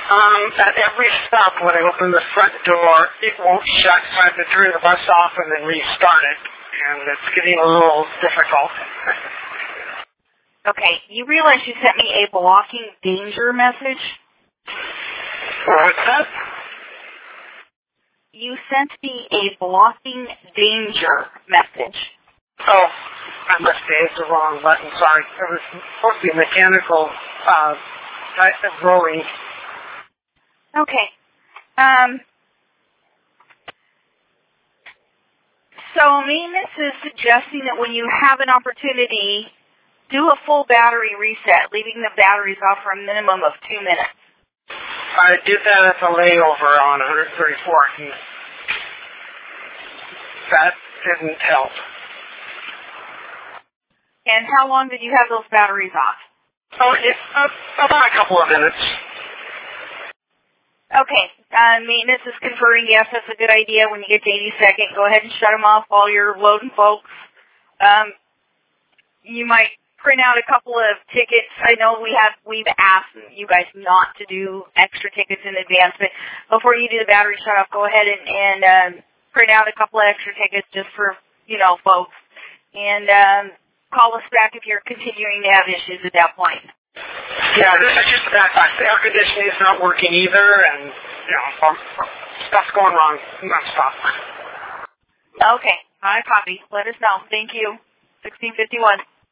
At every stop when I open the front door, it won't shut, so I have to turn the bus off and then restart it. And it's getting a little difficult. Okay, you realize you sent me a blocking danger message? What's that? You sent me a blocking danger message. Oh, I must have hit the wrong button, sorry. It was supposed to be mechanical type of rolling. Okay. So maintenance is suggesting that when you have an opportunity, do a full battery reset, leaving the batteries off for a minimum of 2 minutes. I did that at the layover on 134th, and that didn't help. And how long did you have those batteries off? Oh, about a couple of minutes. Okay, maintenance is conferring, yes, that's a good idea. When you get to 82nd, go ahead and shut them off while you're loading, folks. You might print out a couple of tickets. I know we've asked you guys not to do extra tickets in advance, but before you do the battery shut off, go ahead and print out a couple of extra tickets just for, folks. And call us back if you're continuing to have issues at that point. Yeah, this is just that the air conditioning is not working either, and, stuff's going wrong nonstop. Okay, I copy. Let us know. Thank you. 1651.